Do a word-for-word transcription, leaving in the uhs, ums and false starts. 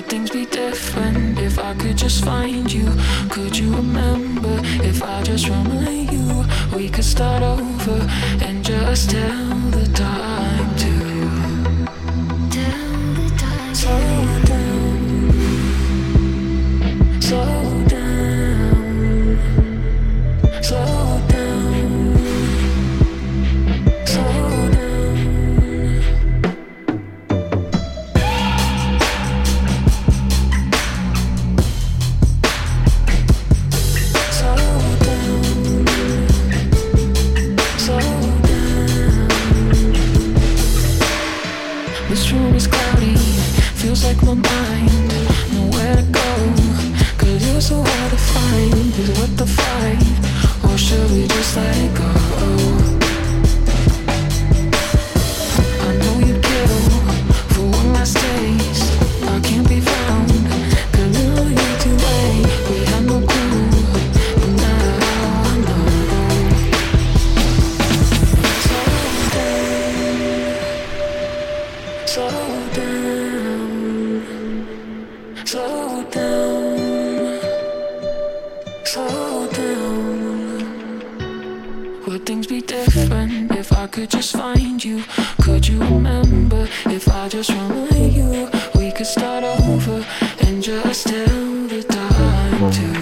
Would things be different if I could just find you? Could you remember if I just remind you? We could start over and just tell the time to tell the time. Slow down, slow down, slow down, slow down. This room is cloudy, feels like my mind, nowhere to go, cause you're so hard to find. Is it worth the fight, or should we just let it go? I know you'd kill for one last taste. I can't be found, cause now you're too late. We had no clue, but now I know. Slow down, slow down, slow down. Would things be different if I could just find you? Could you remember if I just remind you? We could start over and just tell the time to